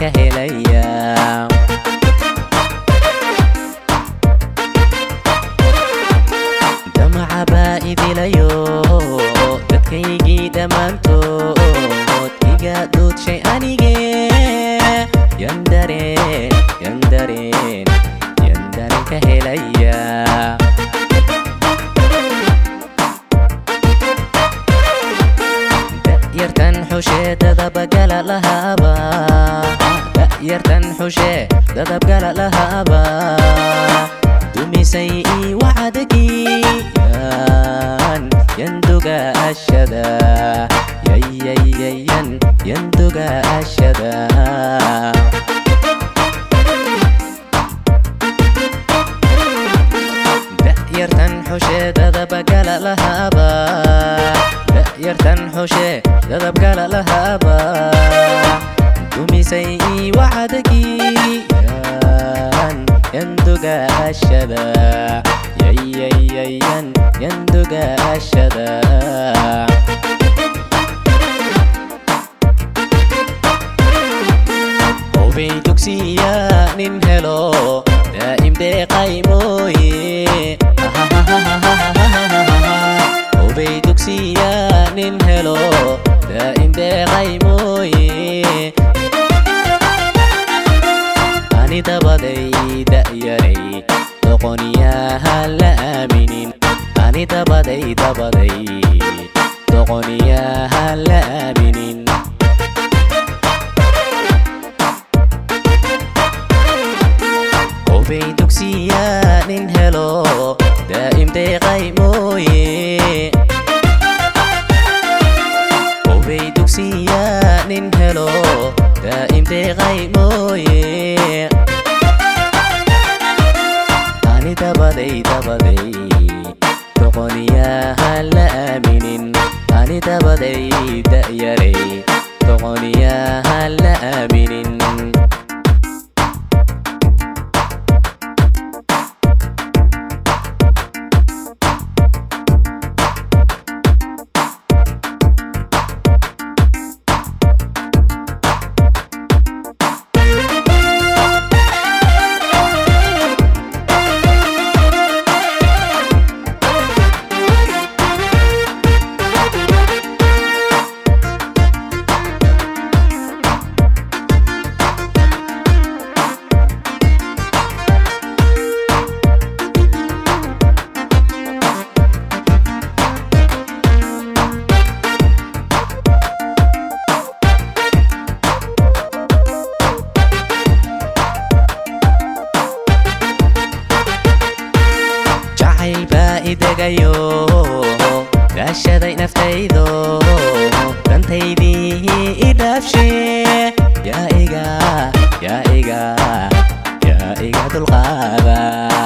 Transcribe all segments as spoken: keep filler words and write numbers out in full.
ka helaya damaca baa idilayo dadkaygii dhammaantood iga dhuudshay anige yandareen yandareen yandareen ka helaya da'yartan xushee dadabgala lahaaba da'yartan xushee dadabgala lahaaba dumisay ii wacdagiyaan yanduga ashada yayayayan yanduga ashada da'yartan xushee dadabgala lahaaba da'yartan xushee dadabgala lahaaba dumisay ii wacdagiyaan yanduga ashada yayayayan yanduga ashada hubay dugsiya nin helo daa'im deeqay mooye hubay dugsiya nin helo daa'im deeqay mooye ani dabaday da'yaray doqoniyaha la aaminin ani dabaday dabaday doqoniyaha la aaminin hubay dugsiya nin helo daa'im deeqay mooye hubay dugsiya nin helo daa'im deeqay mooye ani dabaday dabaday doqoniyaha la aaminin ani dabaday da'yaray doqoniyaha la aaminin idegayo daashaday naftaydo dantaydii idhaafshe yaa iga yaa iga yaa iga dulqaada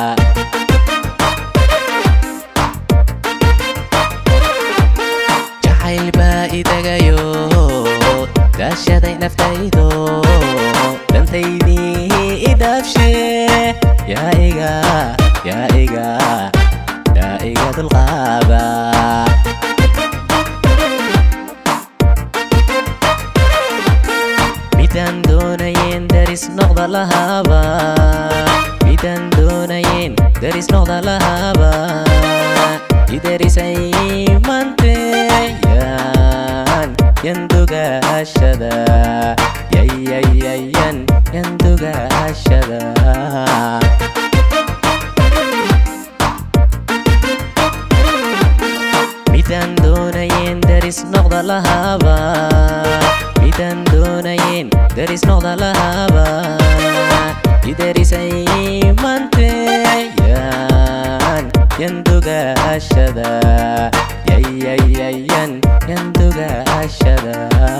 jacayl baa idegayo daashaday naftaydo dantaydii idhaafshe yaa iga yaa iga iga dulqaada midaan doonayeen daris noqda lahaaba midaan doonayeen daris noqda lahaaba idarisay manteyaan yanduga ashada yayayayan yanduga ashada midaan doonayeen daris noqda lahaaba midaan doonayeen daris noqda lahaaba idarisay manteyaan yanduga ashada yayayayan yanduga ashada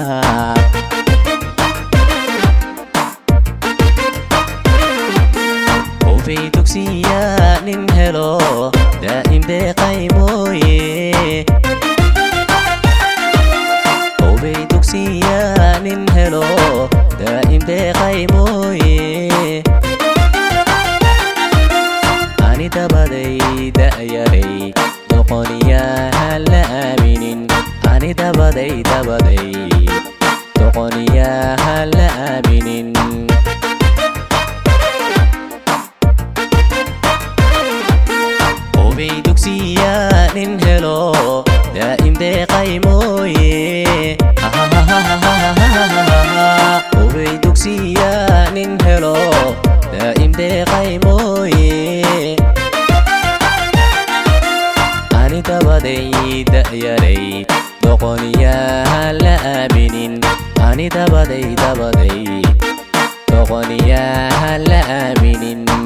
hubay dugsiya nin helo daa'im deeqay mooye hubay dugsiya nin helo daa'im deeqay mooye ani dabaday da'yaray doqoniyaha la aaminin ani dabaday dabaday doqoniyaha la aaminin hubay dugsiya nin helo daa'im deeqay mooye hubay dugsiya nin helo daa'im deeqay mooye ani dabaday da'yaray doqoniyaha la aaminin ani dabaday dabaday doqoniyaha la aaminin